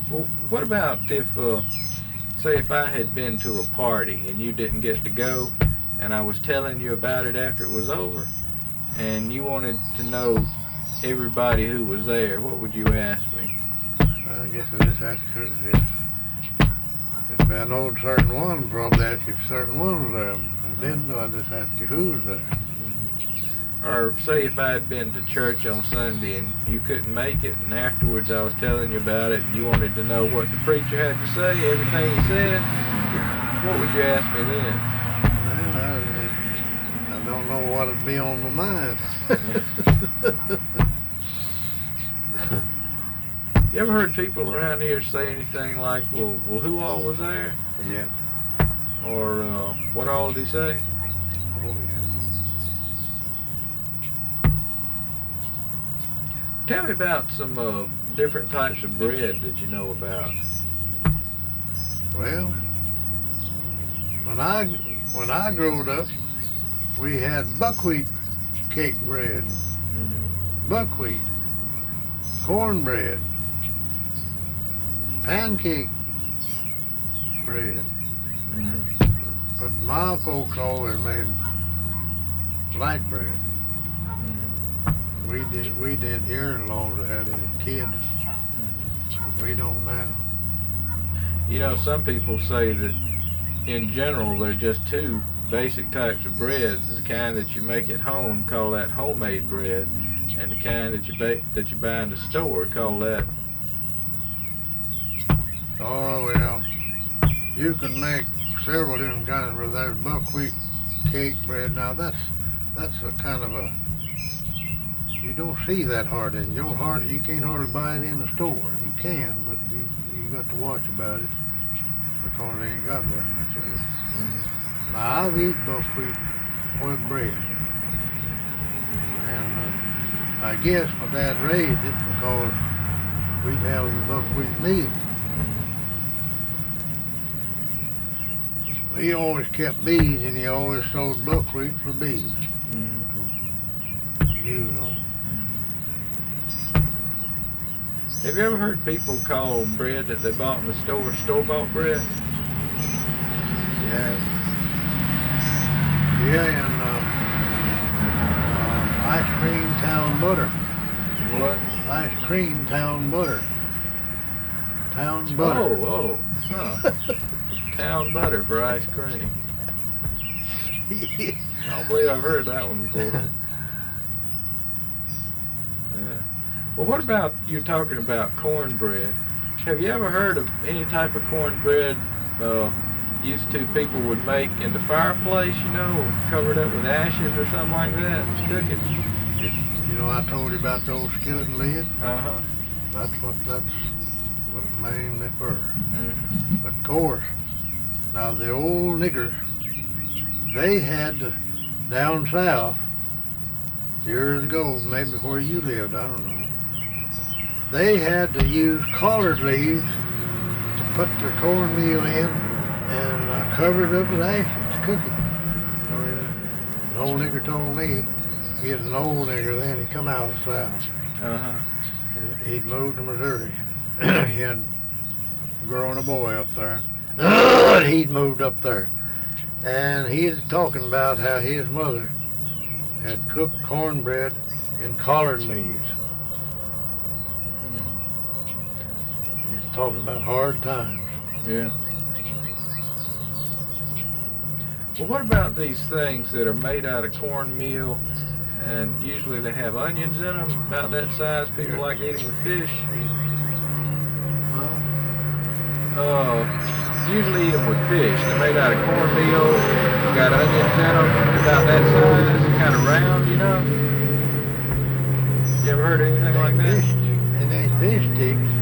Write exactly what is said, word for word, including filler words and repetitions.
Well, what about if, uh, say, if I had been to a party and you didn't get to go, and I was telling you about it after it was over, and you wanted to know everybody who was there, what would you ask me? I guess I just ask her if, if I know certain one, probably ask you if certain one was there. If I didn't know, I just ask you who was there. Or say if I had been to church on Sunday and you couldn't make it, and afterwards I was telling you about it, and you wanted to know what the preacher had to say, everything he said, what would you ask me then? Well, I, I don't know what would be on my mind. You ever heard people around here say anything like, well, well who all was there? Yeah. Or uh, what all did he say? Oh, yeah. Tell me about some uh, different types of bread that you know about. Well, when I when I growed up, we had buckwheat cake bread, Mm-hmm. buckwheat, cornbread, pancake bread. Mm-hmm. But my folks always made light bread. Mm-hmm. We did we did here as long as I had any kids. But we don't now. You know, some people say that in general there are just two basic types of bread. The kind that you make at home, call that homemade bread, and the kind that you bake that you buy in the store, call that. Oh well, you can make several different kinds of bread. There's buckwheat cake bread. Now that's that's a kind of a you don't see that hard in you don't hardly you can't hardly buy it in the store. You can, but you you got to watch about it because they ain't got very much of it. Mm-hmm. Now I've eaten buckwheat white bread, and uh, I guess my dad raised it because we'd have the buckwheat meal. He always kept bees, and he always sold buckwheat for bees Mm-hmm. to use on. Have you ever heard people call bread that they bought in the store store-bought bread? Yeah. Yeah, and uh, uh, ice cream town butter. What? Ice cream town butter. Town butter. Oh, oh, huh. Town butter for ice cream. I don't believe I've heard that one before. Yeah. Well, what about you talking about cornbread? Have you ever heard of any type of cornbread uh, used to people would make in the fireplace, you know, or covered up with ashes or something like that, and cook it? You know, I told you about the old skeleton lid. Uh-huh. That's what that's was mainly for. Mm-hmm. But of course, now the old niggers, they had to, down south, years ago, maybe where you lived, I don't know, they had to use collard leaves to put their cornmeal in and uh, cover it up with ashes to cook it. Oh, yeah. An old nigger told me, he was an old nigger then, he come out of the south. Uh-huh. And he'd moved to Missouri. He had grown a boy up there. And he'd moved up there. And he was talking about how his mother had cooked cornbread in collard leaves. Mm-hmm. He was talking about hard times. Yeah. Well, what about these things that are made out of cornmeal, and usually they have onions in them, about that size? People like eating with fish. Huh? Uh, usually eat them with fish. They're made out of cornmeal, got onions in them, about that size, kind of round, you know? You ever heard anything like that? Fish, and they fish sticks.